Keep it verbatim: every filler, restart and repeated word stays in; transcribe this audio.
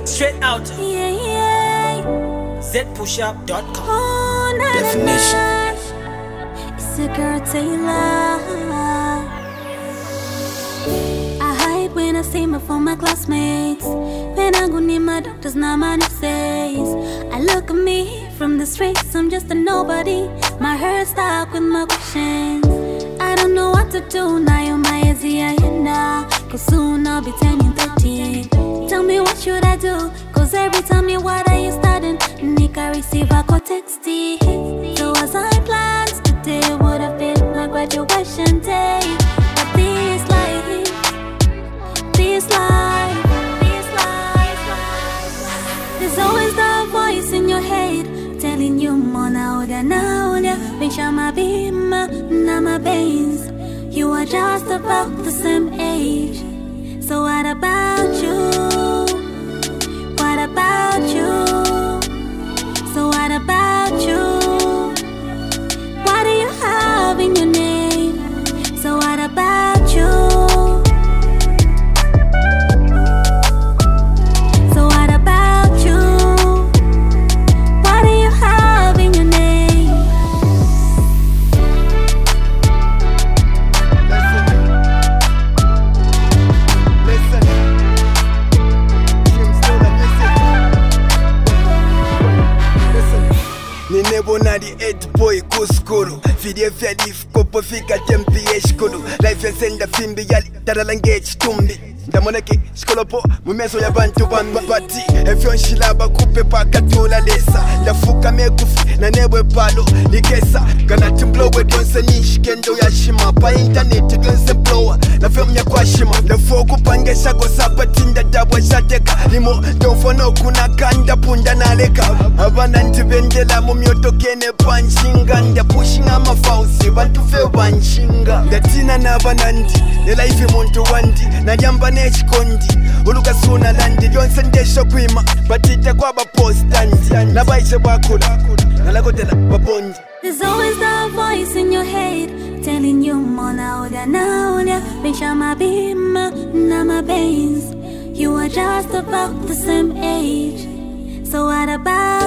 Straight out. Yeah, yeah. Z push up dot com. Oh, na, Definition. na, na. It's your girl Taylor. I hide when I see my from my classmates. When I go near my doctors, now my nurses. I look at me from the streets, I'm just a nobody. My heart stuck with my questions. I don't know what to do now, you're my easier now. Cause soon I'll be turning thirty. Tell me what should I do? Cause every time you what are you starting? Nika receive a call text. So as I planned today would have been my graduation day. But this life, this life, this life, there's always that voice in your head telling you more now than now. Make sure my beam, now my veins. You are just about the same age. So what about you? What about you? So what about you? What do you have in your name? So what about you? So what about you? What do you have in your name? Listen, Jim still the music. Listen, ninebona di eight boy kuskuru. Video vya dif kopo fika tempi eshkulu. Life ya senda fimbi yali taralange chitumbi. Ndamoneke shikolopo mumeso ya bantu bambati. Efyon shilaba kupe pakatula lesa. Ndafuka mekufi na nebwe palo likesa. Galati mblowe donse nishi kendo ya shima. Pa internet donse blower na film ya kwa shima. Ndafoku pangesha gosapa tinda dabwa shateka. Limo donfono kuna kanda punda na leka. Abana ntibendela mumyoto kene panchinga. Nda pushing ama fausi bantu fe wanchinga. Ndatina na banandi ne life muntu wandi. Na jamba nechikondi uluka suna landi lyonse ndesho kwima batita kwa bapostandi nabaishe bakula nalakotela babondi. There's always that voice in your head telling you more now than now. Make sure my beam, now my veins. You are just about the same age. So what about